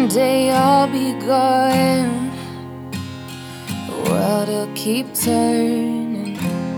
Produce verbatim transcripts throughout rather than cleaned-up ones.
Someday I'll be gone, the world will keep turning.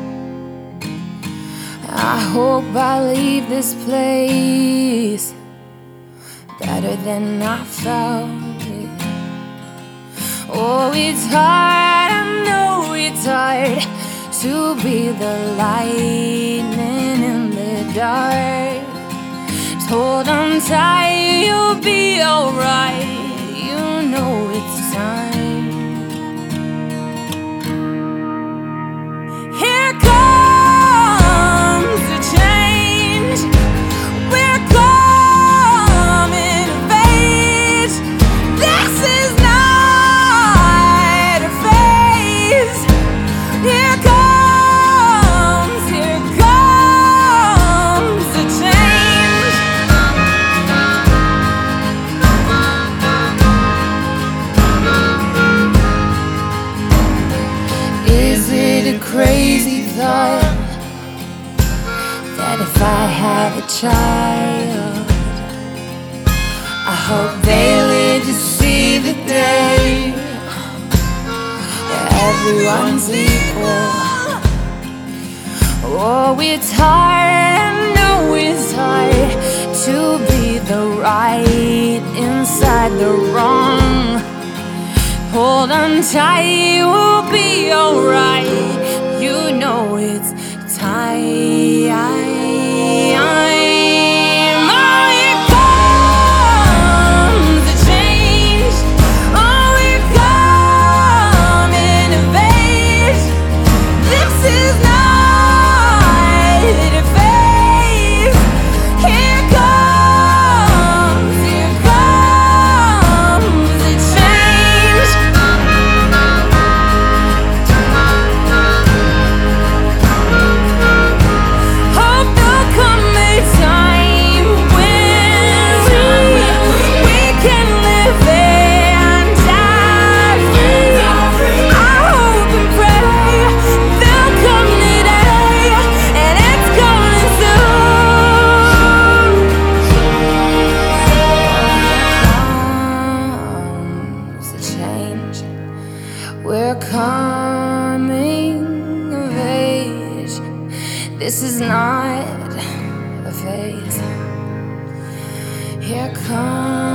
I hope I leave this place better than I found it. Oh, it's hard, I know it's hard to be the lightning in the dark. Just hold on tight, you'll be alright. You know it's time. Here comes the change. We're coming of age. This is not a phase. Here comes, here comes the change. Is it a crazy thought that if I have a child, I hope they live to see the day where everyone's equal? Oh, it's hard, I know it's hard to be the right inside the wrong. Hold on tight, we'll be alright. You know it's time. Oh, here comes the change. Oh, we're coming of age. This is not a phase. Here comes, here comes the change. Hope there'll come a time when we can live and die free. I hope and pray there'll come the day, and it's coming soon. Comes the change. We're coming of age. This is not a phase. Here comes